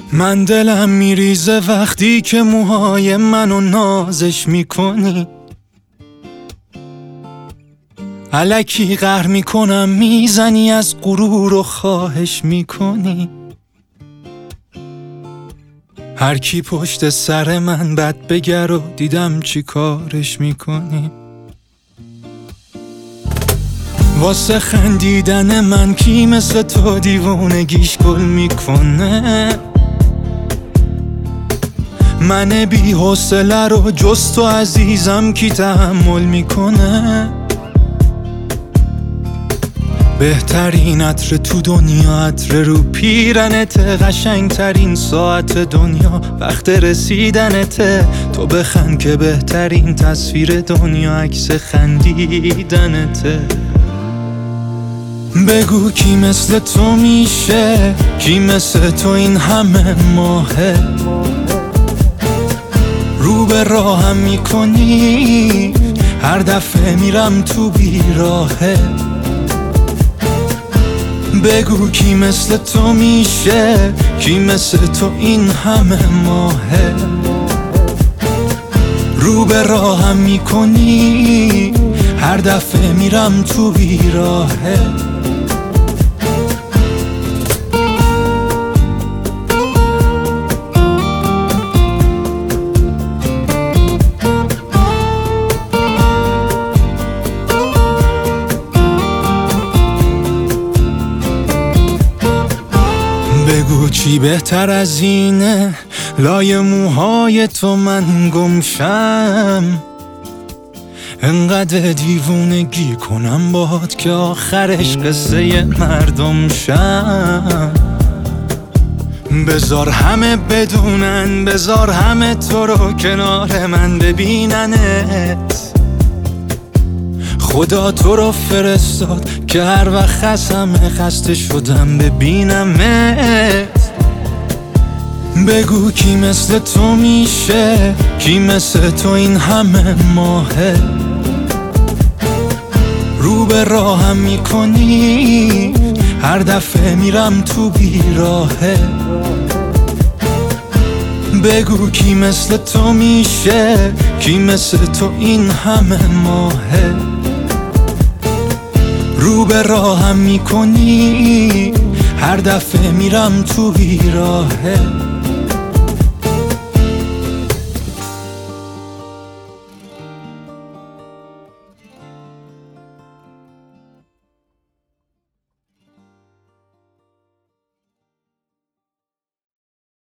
من دلم میریزه وقتی که موهای منو نازش میکنی، الکی قهر میکنم میزنی از غرور و خواهش میکنی. هر کی پشت سر من بد بگر و دیدم چی کارش میکنی. واسه خندیدن من کی مثل تو دیوونگیش گل میکنه. من بی حوصله رو جز تو عزیزم کی تحمل میکنه. بهترین عطر تو دنیا عطر رو پیرنت، قشنگترین ساعت دنیا وقت رسیدنته. تو بخند که بهترین تصویر دنیا عکس خندیدنته. بگو کی مثل تو میشه، کی مثل تو این همه ماهه. رو به راهم میکنی هر دفعه میرم تو بیراهه. بگو کی مثل تو میشه، کی مثل تو این همه ماهه. رو به راهم میکنی هر دفعه میرم تو بیراهه. بگو چی بهتر از اینه لای موهای تو من گمشم. انقدر دیوونگی کنم باهات که آخرش قصه مردم شم. بذار همه بدونن، بذار همه تو رو کنار من ببیننت. خدا تو رو فرستاد که هر وقت همه خسته شدم ببینمت. بگو کی مثل تو میشه، کی مثل تو این همه ماهه. رو به راهم میکنی هر دفعه میرم تو بیراهه. بگو کی مثل تو میشه، کی مثل تو این همه ماهه. رو به راهم میکنی هر دفعه میرم تو بیراهه.